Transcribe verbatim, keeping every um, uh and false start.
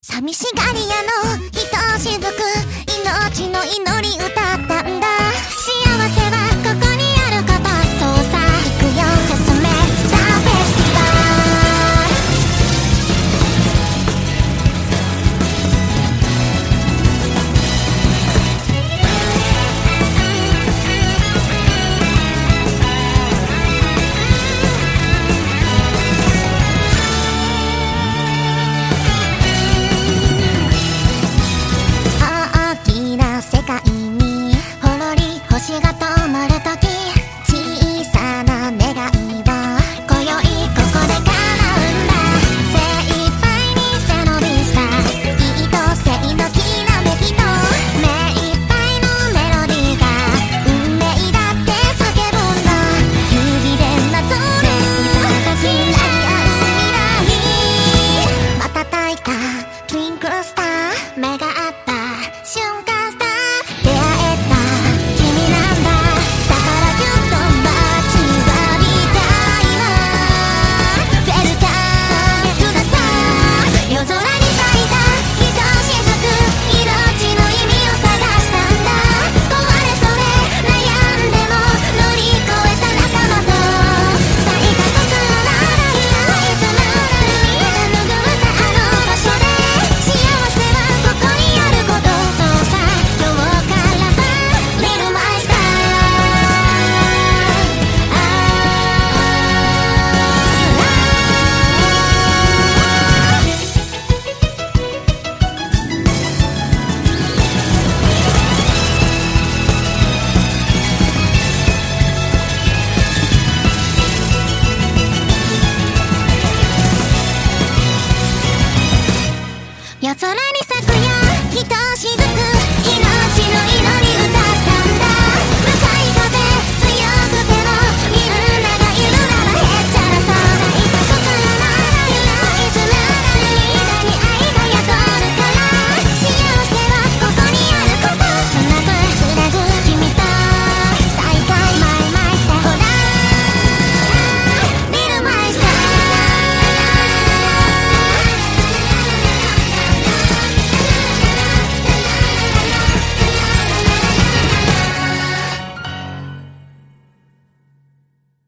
寂しがり屋のひとしずく命の祈り歌ったんだ。幸せはここにあること、そうさ行くよセスメスターフェスティバ星が灯るとき、小さな願いは今宵ここで叶うんだ。精一杯に背伸びした意図性のきらめきと目いっぱいのメロディーが運命だって叫ぶんだ。指でなぞる知らい合う未来、瞬いたトゥインクルスター、目が合った瞬間スター、出会えた夜空に